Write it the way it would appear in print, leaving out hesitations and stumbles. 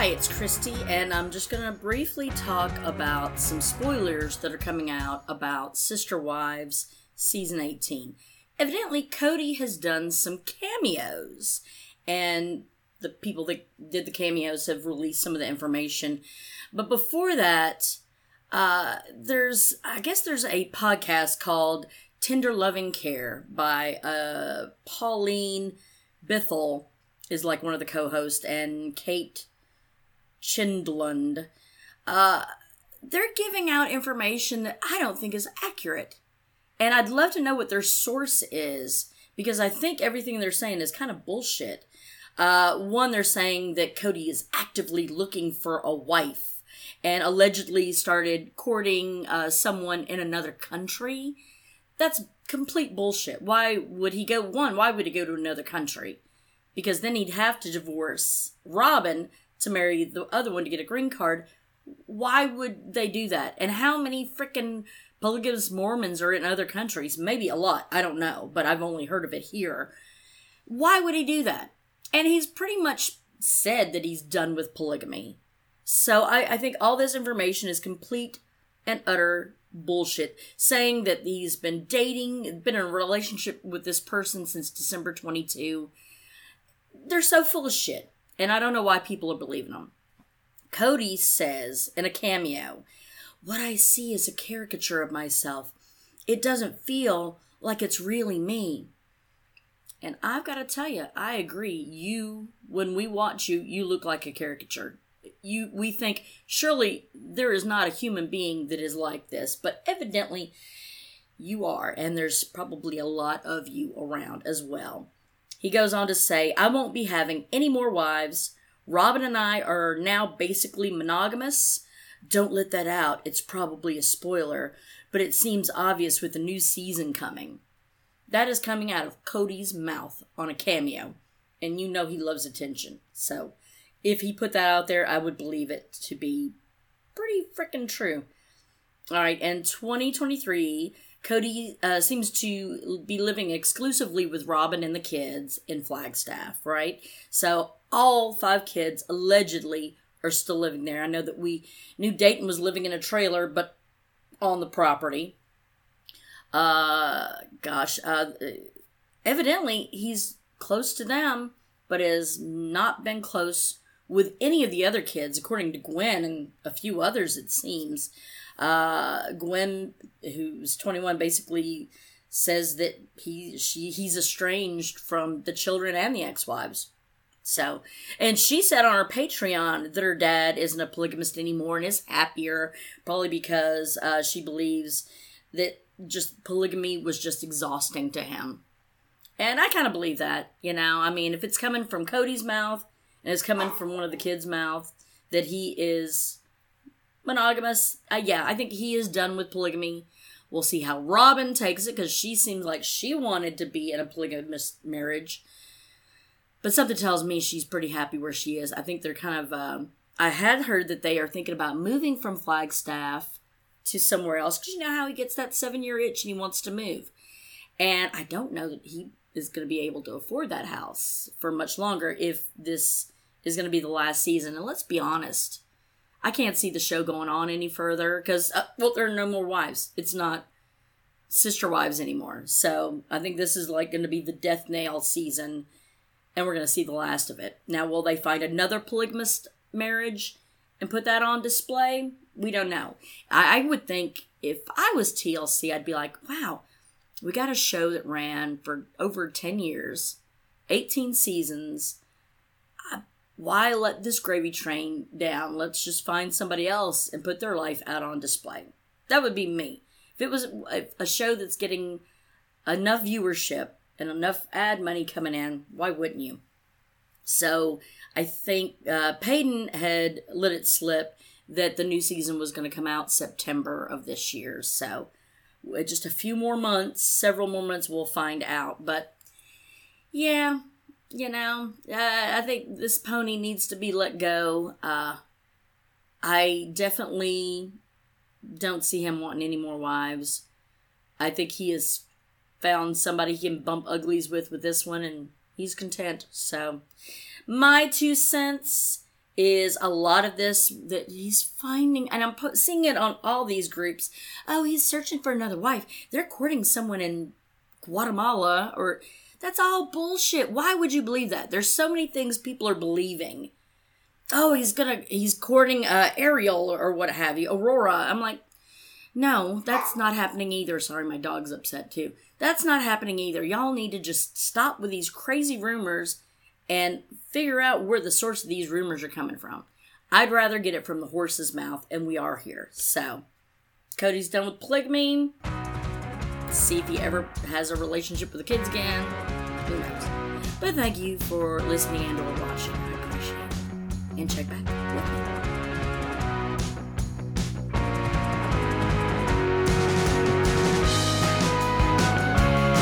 Hi, it's Christy, and I'm just going to briefly talk about some spoilers that are coming out about Sister Wives Season 18. Evidently, Cody has done some cameos, and the people that did the cameos have released some of the information. But before that, there's a podcast called Tender Loving Care by Pauline Bithell is like one of the co-hosts, and Kate Chindlund. They're giving out information that I don't think is accurate. And I'd love to know what their source is, because I think everything they're saying is kind of bullshit. One, they're saying that Cody is actively looking for a wife and allegedly started courting someone in another country. That's complete bullshit. Why would he go to another country? Because then he'd have to divorce Robin to marry the other one to get a green card. Why would they do that? And how many freaking polygamous Mormons are in other countries? Maybe a lot. I don't know. But I've only heard of it here. Why would he do that? And he's pretty much said that he's done with polygamy. So I think all this information is complete and utter bullshit. Saying that he's been dating, been in a relationship with this person since December 22. They're so full of shit. And I don't know why people are believing them. Cody says in a cameo, "What I see is a caricature of myself. It doesn't feel like it's really me." And I've got to tell you, I agree. When we watch you, you look like a caricature. We think, surely there is not a human being that is like this. But evidently, you are. And there's probably a lot of you around as well. He goes on to say, "I won't be having any more wives. Robin and I are now basically monogamous. Don't let that out. It's probably a spoiler, but it seems obvious with the new season coming." That is coming out of Cody's mouth on a cameo. And you know he loves attention. So if he put that out there, I would believe it to be pretty freaking true. Alright, and 2023... Cody seems to be living exclusively with Robin and the kids in Flagstaff, right? So all 5 kids allegedly are still living there. I know that we knew Dayton was living in a trailer, but on the property. Evidently he's close to them, but has not been close with any of the other kids, according to Gwen and a few others, it seems. Gwen, who's 21, basically says that he's estranged from the children and the ex-wives. So, and she said on her Patreon that her dad isn't a polygamist anymore and is happier, probably because she believes that just polygamy was just exhausting to him. And I kind of believe that, I mean, if it's coming from Cody's mouth and it's coming from one of the kids' mouth that he is monogamous, I think he is done with polygamy. We'll see how Robin takes it, because she seems like she wanted to be in a polygamous marriage. But something tells me she's pretty happy where she is. I think they're kind of, I had heard that they are thinking about moving from Flagstaff to somewhere else, because you know how he gets that 7-year itch and he wants to move. And I don't know that he is going to be able to afford that house for much longer if this is going to be the last season. And let's be honest, I can't see the show going on any further because, there are no more wives. It's not Sister Wives anymore. So I think this is like going to be the death nail season, and we're going to see the last of it. Now, will they find another polygamist marriage and put that on display? We don't know. I would think if I was TLC, I'd be like, wow, we got a show that ran for over 10 years, 18 seasons. Why let this gravy train down? Let's just find somebody else and put their life out on display. That would be me. If it was a show that's getting enough viewership and enough ad money coming in, why wouldn't you? So I think Peyton had let it slip that the new season was going to come out September of this year. So just a few more months, several more months, we'll find out. But yeah, I think this pony needs to be let go. I definitely don't see him wanting any more wives. I think he has found somebody he can bump uglies with this one, and he's content. So, my 2 cents, is a lot of this that he's finding, and I'm seeing it on all these groups. Oh, he's searching for another wife. They're courting someone in Guatemala, or that's all bullshit. Why would you believe that? There's so many things people are believing. Oh, he's courting Ariel or what have you, Aurora. I'm like, no, that's not happening either. Sorry, my dog's upset too. That's not happening either. Y'all need to just stop with these crazy rumors and figure out where the source of these rumors are coming from. I'd rather get it from the horse's mouth, and we are here. So, Cody's done with polygamy. See if he ever has a relationship with the kids again. Who knows? But thank you for listening and or watching. I appreciate it. And check back with me.